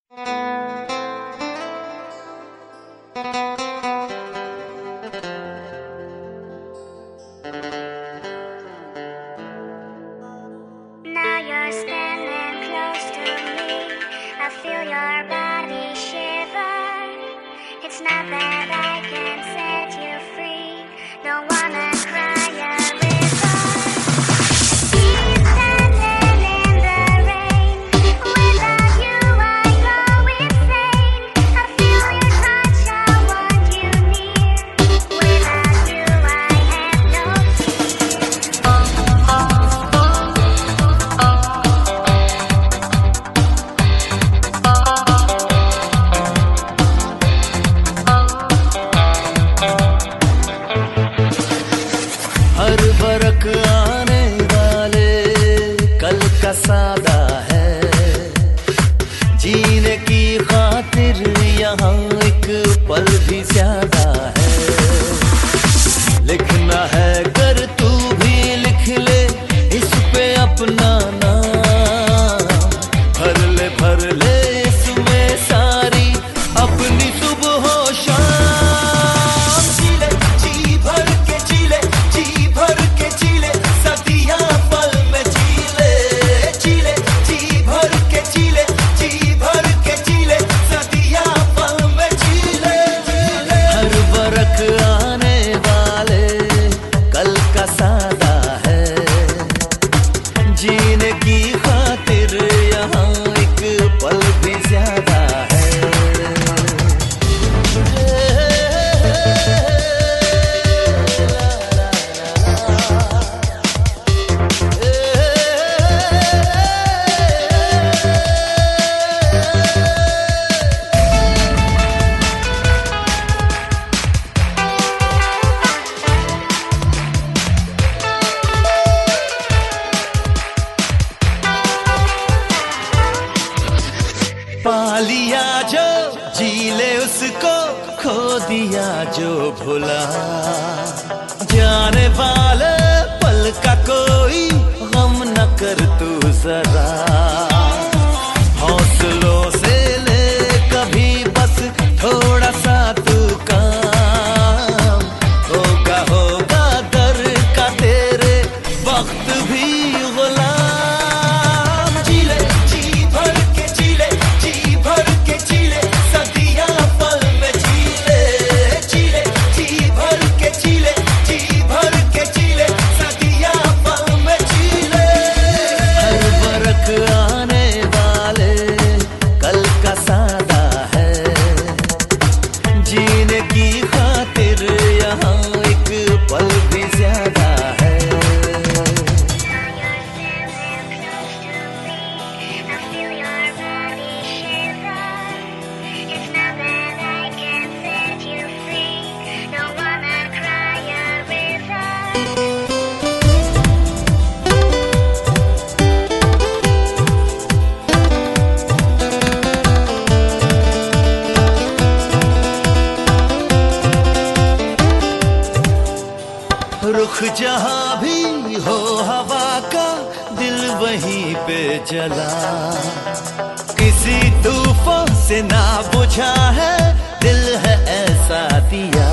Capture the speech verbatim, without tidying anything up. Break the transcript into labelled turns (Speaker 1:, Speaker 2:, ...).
Speaker 1: Now you're standing close to me. I feel your body shiver. It's not that I can set you free. Don't wanna cry a river. Keep standing in the rain. Without you I go insane. I feel your touch, I want you near. Without you I have no
Speaker 2: हर बरक आने वाले कल का सादा है, जीने की खातिर यहाँ एक पल भी ज्यादा है। लिखना है कर तू भी लिख ले इस पे अपना नाम, भर ले भर ले इसमें सारी अपनी सुबह हो शाम। जी ले जी भर के जी ले जी भर के जी ले सदियां पल में जी ले, जी ले जी भर के जी ले जी भर के जी ले सदियां पल में जी ले। हर बरक आने वाले कल का सादा है, जीने की खातिर यहाँ एक पल भी ज्यादा है। पा लिया जो जी ले उसको, खो दिया जो भुला। जाने वाले पल का कोई गम न कर तू जरा, हौसलों से ले कभी बस थोड़ा सा तू काम। होगा होगा दर का तेरे वक्त भी गुलाम। जी ले जी भर के जी ले जी भर के जी ले सदियां पल में जी ले, जी ले जी भर के जी ले जी भर के जी ले सदियां पल में जी ले। हर बरक आने वाले कल का सादा है, जीने की खातिर यहाँ एक पल भी ज्यादा है।
Speaker 1: I feel your body shiver. It's not that I can set you free. Don't wanna cry a river.
Speaker 2: रुख जहाँ भी हो हवा का दिल वहीं पे जला, किसी तूफान से ना बुझा है दिल है ऐसा दिया।